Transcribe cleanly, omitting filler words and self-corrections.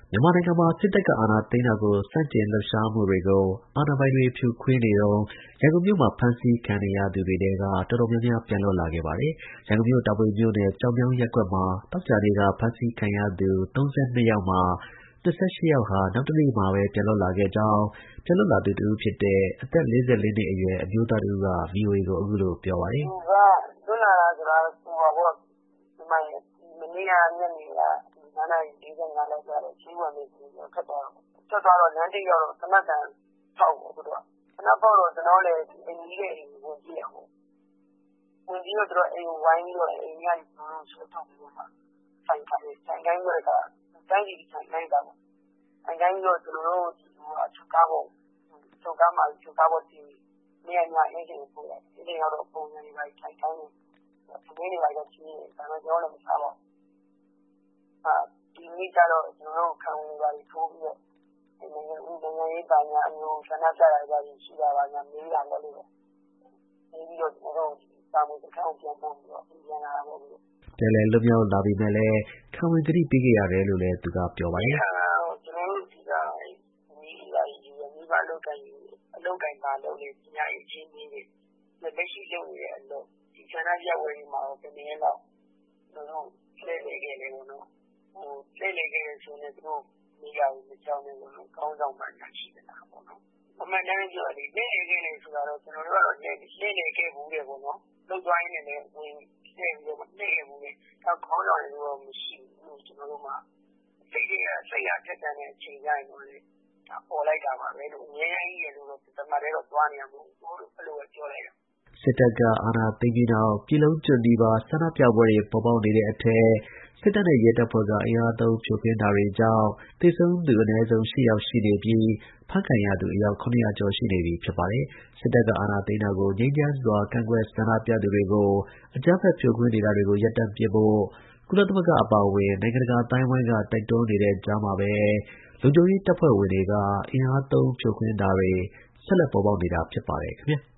မြန်မာနိုင်ငံမှာ စစ်တပ်က အာဏာသိမ်းတာကို ဆန့်ကျင်လှုပ်ရှားမှုတွေကို အာဏာပိုင်တွေ ဖြိုခွင်းနေတုန်း ရန်ကုန်မြို့မှာ ဖမ်းဆီးခံနေရသူတွေထဲက တော်တော်များများ ပြန်လွတ်လာခဲ့ပါတယ်။ ရန်ကုန်မြို့ တာမွေမြို့နယ် ကျောက်မြောင်းရပ်ကွက်မှာ သောကြာနေ့က ဖမ်းဆီးခံရသူ ၃၂ ယောက်မှာ ၂၈ ယောက်ဟာ နောက်တနေ့မှာပဲ ပြန်လွတ်လာခဲ့ကြောင်း ပြန်လွတ်လာသူတစ်ဦးဖြစ်တဲ့ အသက် ၄၄ နှစ်အရွယ် အမျိုးသားတစ်ဦးက VOA ကို အခုလို ပြောပါတယ်။ “သူက လွတ်လာတာဆိုတာက မနေ့က ညနေက 5 နာရီ ၄၅ လောက်က ဈေးဝယ်မယ်ဆိုပြီးတော့ ထွက်သွားတာပေါ့။ ထွက်သွားတော့ လမ်းထိပ်ရောက်တော့ သေနတ်သံဖောက်ပေါ့ သူတို့က။ သေနတ်ဖောက်တော့ ကျနော်တို့လည်း အိမ်နီးတဲ့အိမ်ကို ဝင်ပြေးတာပေါ့။ ဝင်ပြေးတော့ သူတို့က အိမ်ကိုဝိုင်းပြီးတော့ အိမ်ထဲကနေ ကျနော်တို့ကို ဆွဲထုတ်ပြီးတော့မှ ထိုင်ခိုင်းတယ်။ ထိုင်ခိုင်းပြီးတော့ တန်းစီပြီး ထိုင်ခိုင်းတာပေါ့။ ထိုင်ခိုင်းပြီးတော့ ကျနော်တို့ကို အချုပ်ကားပေါ်တင်ပြီး မနေ့ကည အင်းစိန်ကိုပို့တယ်။ အင်းစိန်ရောက်တော့ ပုံစံတွေဘာတွေထိုင်ခိုင်းတယ်။ ထမင်းတွေဘာတွေတော့ ကျွေးတယ်။ ဒါပေမယ့် ကျနော်တို့လည်း မစားပါဘူး။ ဒီနေ့ကျတော့ ကျနော်တို့ကို ခံဝန်တွေဘာတွေထိုးပြီးတော့ နိုင်ငံရေးဘာညာ ဆန္ဒပြတာတွေဘာတွေရှိလား ဘာညာမေးတာပေါ့။ မေးပြီးတော့ ကျနော်တို့ကို တာမွေစခန်းကို ပြန်ပို့ပြီးတော့ အိမ်ပြန်လာတာပေါ့။ ” ပြန်လည်လွတ်မြောက်လာပေမဲ့လည်း ခံဝန်ကတိပေးခဲ့ရတယ်လို့လည်း သူက ပြောပါတယ်။ “ကျနော်တို့ဆီက မိဘအလုပ်အကိုင်ဘာလုပ်လဲ ပညာအရည်အချင်းမေးတယ်။ လက်ရှိလုပ်နေတဲ့အလုပ် ဒီဆန္ဒပြပွဲတွေမှာရော ဘယ်နှစ်ရက်လောက် ကျနော်တို့ကို လှည့်လည်ခဲ့လဲပေါ့နော်။ လှည့်လည်ခဲ့တယ်ဆိုရင်လည်း သူတို့မေးတာကို မကြောက်နဲ့ပေါ့နော်။ ခေါင်းဆောင်ဘာညာရှိသလားပေါ့နော်။ အမှန်အတိုင်းပြောတာလေ လှည့်လည်ခဲ့တယ်ဆိုတာတော့ ကျနော်တို့ကတော့ လှည့်လည်ခဲ့ဖူးတယ်ပေါ့နော်။ လုပ်သွားရင်းနဲ့လည်း ဝင်လှည့်ပြီးတော့မှ လှည့်ခဲ့ဖူးတယ်။ ခေါင်းဆောင်တယ်လို့တော့ မရှိဘူး။ ကျနော်တို့မှာ စိတ်အားထက်သန်တဲ့အချိန်ကျရင်တော့လည်း အော်လိုက်တာပါပဲလို့ အမြဲတမ်းကြီးရယ်လို့တော့ တသမတ်တည်းတော့ သွားနေတာမဟုတ်ဘူးလို့ အဲ့လိုပဲပြောလိုက်တာ။ ” စစ်တပ်က အာဏာသိမ်းပြီးနောက် ပြည်လုံးကျွတ်နီးပါး ဆန္ဒပြပွဲတွေ ပေါ်ပေါက်နေတဲ့အထဲ စစ်တပ်နဲ့ ရဲတပ်ဖွဲ့က အင်အားသုံး ဖြိုခွင်းတာတွေကြောင့် သေဆုံးသူ အနည်းဆုံး ၈ ယောက် ရှိနေပြီး ဖမ်းခံရသူ အယောက် ၇၀၀ ကျော် ရှိနေပြီ ဖြစ်ပါတယ်။ စစ်တပ်က အာဏာသိမ်းတာကို ငြိမ်းချမ်းစွာ ကန့်ကွက်ဆန္ဒပြသူတွေကို အကြမ်းဖက် ဖြိုခွင်းနေတာတွေကို ရပ်တန့်ပစ်ဖို့ ကုလသမဂ္ဂ အပါအဝင် နိုင်ငံတကာ အသိုင်းအဝန်းက တိုက်တွန်းနေတဲ့ကြားမှာပဲ လုံခြုံရေးတပ်ဖွဲ့ဝင်တွေက အင်အားသုံး ဖြိုခွင်းတာတွေ ဆက်လက် ပေါ်ပေါက်နေတာ ဖြစ်ပါတယ် ခင်ဗျား။